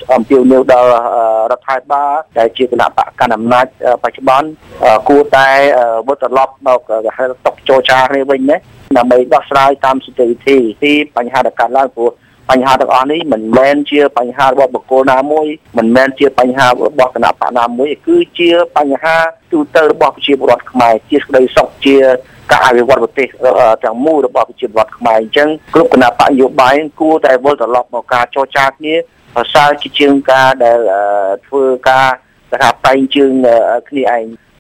អំពាវនាវដល់រដ្ឋាភិបាលដែលជាគណៈបកកណ្ដាលអំណាចបច្ចុប្បន្នគួរតែវិលត្រឡប់មកតុចរចាគ្នាវិញណាដើម្បីដោះស្រាយតាមសន្តិវិធីពីបញ្ហាដែលកើតឡើងព្រោះបញ្ហាទាំងអស់នេះមិនមែនជាបញ្ហារបស់បុគ្គលណាមួយមិនមែនជាបញ្ហារបស់គណៈបកណាមួយគឺជាបញ្ហាទូទៅរបស់ប្រជាពលរដ្ឋខ្មែរជាក្តីសុខជាការអភិវឌ្ឍប្រទេសទាំងមូលរបស់ប្រជាពលរដ្ឋខ្មែរអញ្ចឹងគ្រប់គណៈបកនយោបាយគួរតែវិលត្រឡប់មកការចរចាគ្នាប្រសើរជាជាងការដែលធ្វើការថាតែងជើងគ្នាឯង